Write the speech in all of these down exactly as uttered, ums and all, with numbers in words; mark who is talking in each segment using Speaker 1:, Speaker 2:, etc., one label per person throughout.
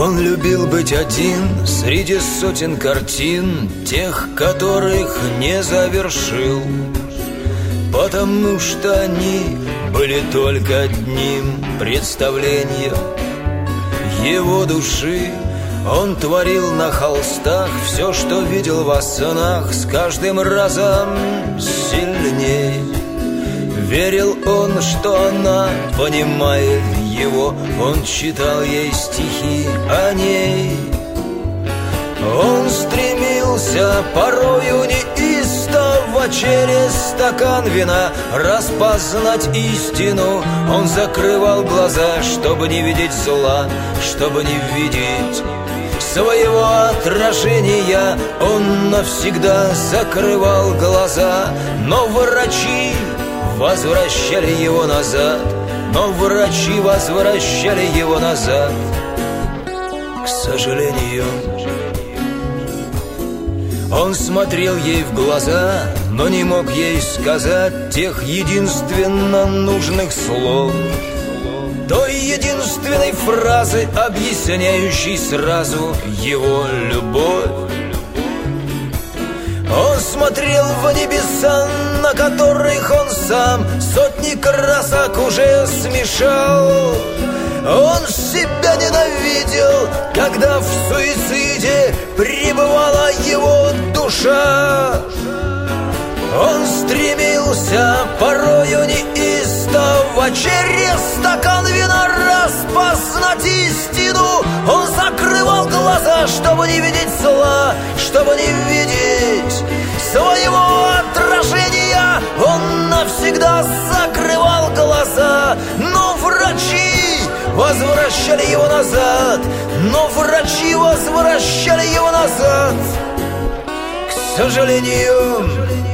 Speaker 1: Он любил быть один среди сотен картин, тех, которых не завершил, потому что они были только одним представлением его души. Он творил на холстах все, что видел во снах, с каждым разом сильней. Верил он, что она понимает его, он читал ей стихи о ней. Он стремился порою неистово через стакан вина распознать истину. Он закрывал глаза, чтобы не видеть зла, чтобы не видеть своего отражения. Он навсегда закрывал глаза, но врачи возвращали его назад, но врачи возвращали его назад. К сожалению, он смотрел ей в глаза, но не мог ей сказать тех единственно нужных слов, той единственной фразы, объясняющей сразу его любовь. Он смотрел в небеса, на которых он сам сотни красок уже смешал. Он себя ненавидел, когда в суициде пребывала его душа. Он стремился порою неистово через стакан вина распознать истину. Он закрывал глаза, чтобы не видеть зла, чтобы не видеть своего отражения. Он навсегда закрывал глаза, но врачи возвращали его назад, но врачи возвращали его назад. К сожалению,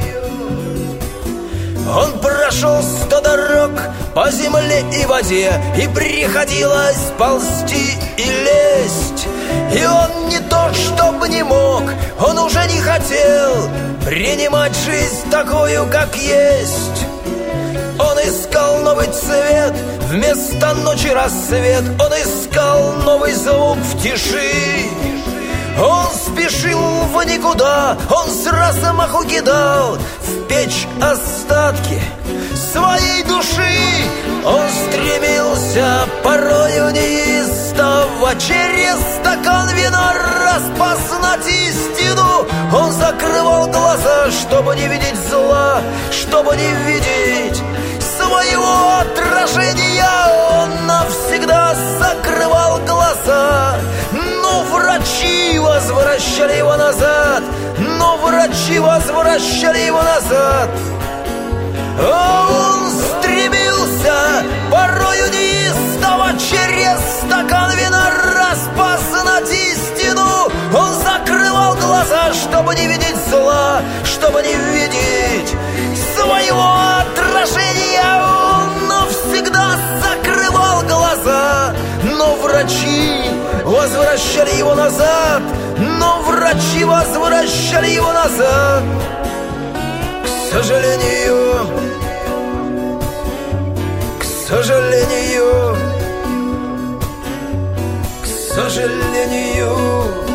Speaker 1: он прошел сто дорог по земле и воде, и приходилось ползти и лезть. И он не то чтобы не мог, он уже не хотел принимать жизнь такую, как есть. Он искал новый цвет, вместо ночи рассвет. Он искал новый звук в тиши. Он спешил в никуда, он с размаху кидал в печь остатки своей души. Он стремился порою неистово через стакан вина распознать истину. Он закрывал глаза, чтобы не видеть зла, чтобы не видеть своего отражения. Он навсегда закрывал глаза, но врачи возвращали его назад, но врачи возвращали его назад. Он стремился порою неистово через стакан вина распознать истину. Он закрывал глаза, чтобы не видеть зла, чтобы не видеть своего отражения. Он навсегда закрывал глаза, но врачи возвращали его назад, но врачи возвращали его назад. К сожалению, к сожалению, к сожалению.